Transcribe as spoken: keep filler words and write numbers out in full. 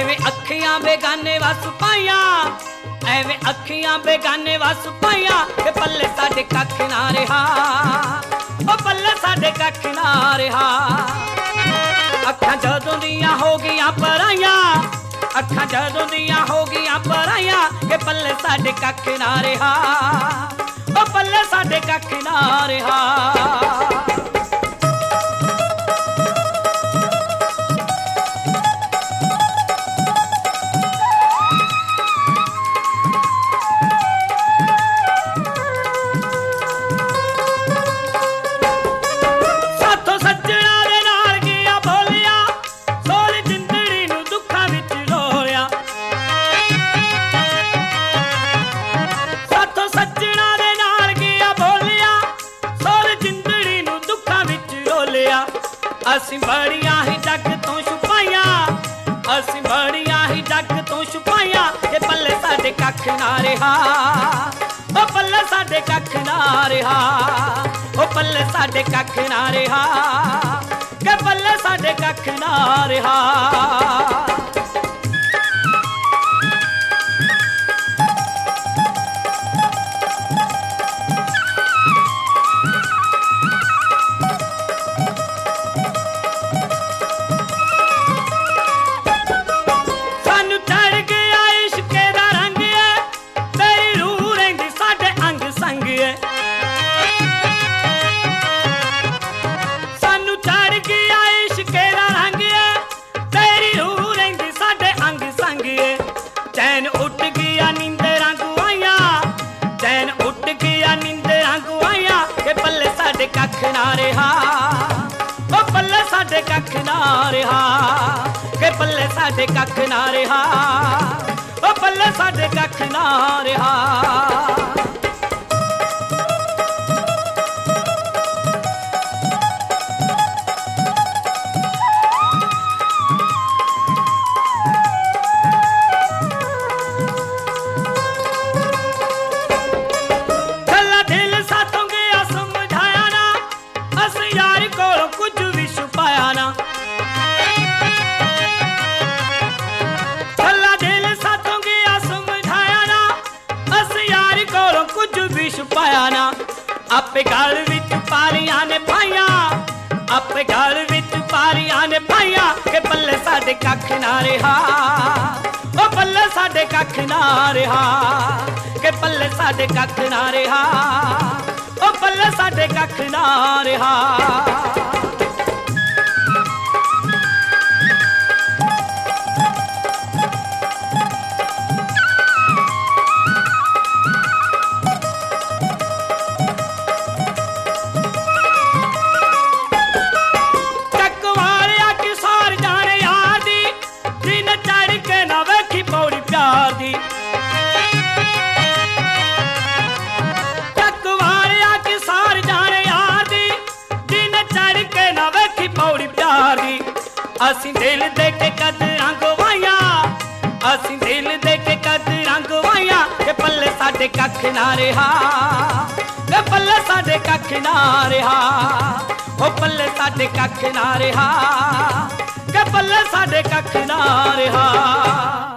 ਐਵੇਂ ਅੱਖੀਆਂ ਬੇਗਾਨੇ ਵਸ ਪਾਈਆਂ ਐਵੇਂ ਅੱਖੀਆਂ ਬੇਗਾਨੇ ਵਸ ਪਾਈਆਂ ਕਿ ਪੱਲੇ ਸਾਡੇ ਕੱਖ ਨਾ ਰਿਹਾ ਉਹ ਪੱਲੇ ਸਾਡੇ ਕੱਖ ਨਾ ਰਿਹਾ ਅੱਖਾਂ ਜਦੋਂ ਦੀਆਂ ਹੋ ਗਈਆਂ ਪਰਾਈਆਂ ਅੱਖਾਂ ਜਦੋਂ ਦੀਆਂ ਹੋ ਗਈਆਂ ਪਰਾਈਆਂ ਕਿ ਪੱਲੇ ਸਾਡੇ ਕੱਖ ਨਾ ਰਿਹਾ ਉਹ ਪੱਲੇ ਸਾਡੇ ਕੱਖ ਨਾ ਰਿਹਾ ਅਸੀਂ ਬੜੀਆਂ ਹੀ ਜੱਗ ਤੋਂ ਛੁਪਾਈਆਂ ਅਸੀਂ ਬੜੀਆਂ ਹੀ ਜੱਗ ਤੋਂ ਛੁਪਾਈਆਂ ਕਿ ਪੱਲੇ ਸਾਡੇ ਕੱਖ ਨਾ ਰਿਹਾ ਉਹ ਪੱਲੇ ਸਾਡੇ ਕੱਖ ਨਾ ਰਿਹਾ ਉਹ ਪੱਲੇ ਸਾਡੇ ਕੱਖ ਨਾ ਰਿਹਾ ਕਿ ਪੱਲੇ ਸਾਡੇ ਕੱਖ ਨਾ ਰਿਹਾ चैन उठ गया नींदरां गुआइयां चैन उठ गया नींदरां गुआइयां के पल्ले साडे कख ना रहा ओ पल्ले साडे कख ना रहा के पल्ले साडे कख ना रहा ओ पल्ले साडे कख ना रहा छुपाया ना आपे गल विच पारियां ने पाइयां आपे गल विच पारियां ने पाइयां के पल्ले साडे कख ना रहा ओ पल्ले साडे कख ना रहा के पल्ले साडे कख ना रहा ओ पल्ले साडे कख ना रहा ਅਸੀਂ ਦਿਲ ਦੇ ਕੇ ਕਦਰਾਂ ਗਵਾਈਆਂ ਅਸੀਂ ਦਿਲ ਦੇ ਕੇ ਕਦਰਾਂ ਗਵਾਈਆਂ ਕਿ ਪੱਲੇ ਸਾਡੇ ਕੱਖ ਨਾ ਰਿਹਾ ਕਿ ਪੱਲੇ ਸਾਡੇ ਕੱਖ ਨਾ ਰਿਹਾ ਉਹ ਪੱਲੇ ਸਾਡੇ ਕੱਖ ਨਾ ਰਿਹਾ ਕਿ ਪੱਲੇ ਸਾਡੇ ਕੱਖ ਨਾ ਰਿਹਾ